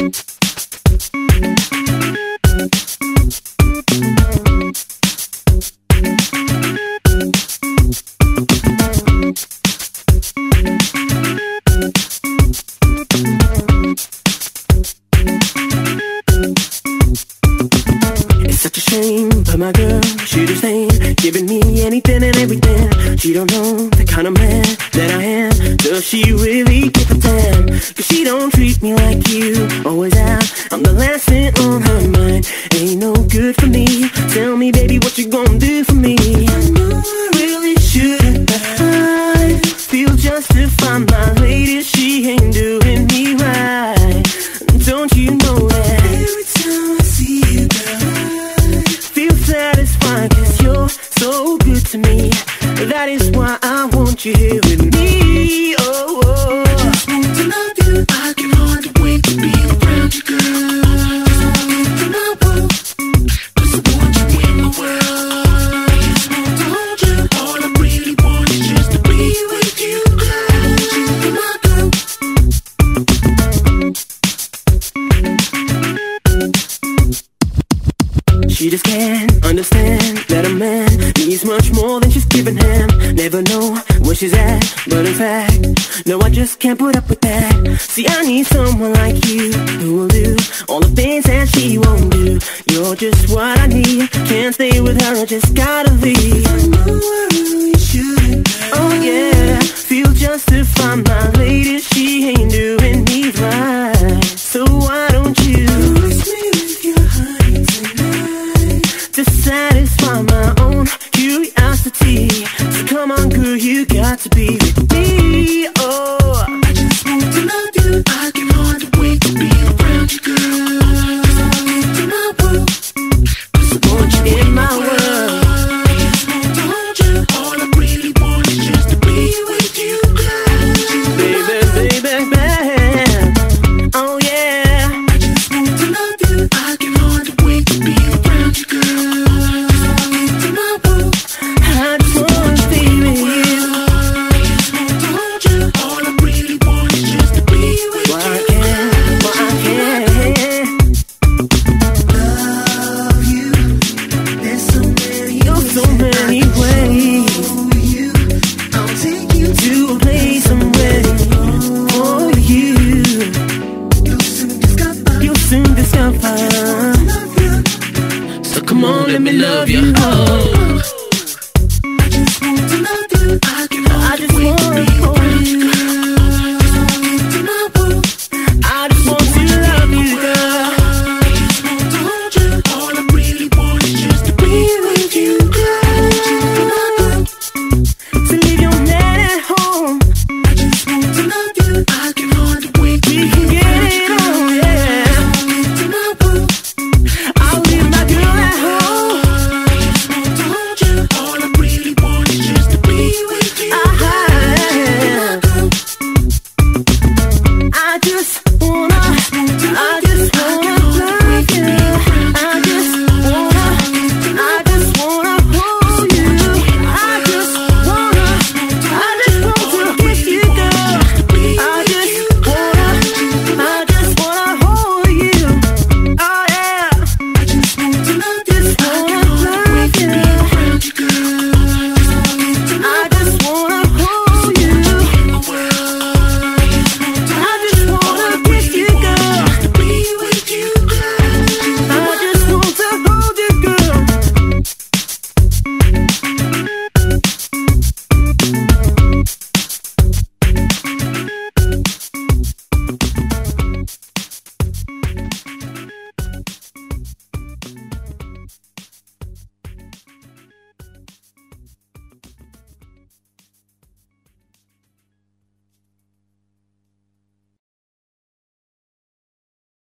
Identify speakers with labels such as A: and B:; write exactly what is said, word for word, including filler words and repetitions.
A: Such a shame, but my girl, she just ain't giving me anything and everything. She don't know the kind of man that I am. Does she really give a damn? Cause she don't treat me like you always have. I'm the last thing on her mind. Ain't no good for me. Tell me, baby, what you gonna do for me? I know I really shouldn't, but I feel justified. My lady, she ain't doing me right. Don't you know that? Every time I see you, girl, feel satisfied, cause you're so good to me. That is why I want you here with me. Oh, oh. I just want to love you. I can hardly wait to be around you, girl. Just want you in my world, cause I want you in my world. I just want to hold you. All I really want is just to be with you, girl. I want you in my girl. She just can't understand that a man needs much more than she's giving him. Never know where she's at, but in fact, no, I just can't put up with that. See, I need someone like you who will do all the things that she won't do. You're just what I need. Can't stay with her, I just gotta leave. I know I really shouldn't. Oh yeah, feel justified, my lady, she ain't doing me right. So why don't you kiss me with your honey tonight to satisfy my own curiosity? So come on, girl, you got to be with me. Oh, I just want to love you. I can hardly wait to be around you, girl. Cause I want you in my world, cause I want you in my world. I just want to hold you. All I really want is just to be with you, girl. Baby, baby, baby. Oh yeah, I just want to love you. I can hardly wait to be around you, girl. Cause I want you in my world. I just want to be with you. I just want to hold you. All I really want is just to be with you. Why I can't, why I can't love you. There's so many, there's so many ways. You, I'll take you to a place I'm ready for you. You'll soon discover, you'll soon discover. So come on, let me love you. Oh.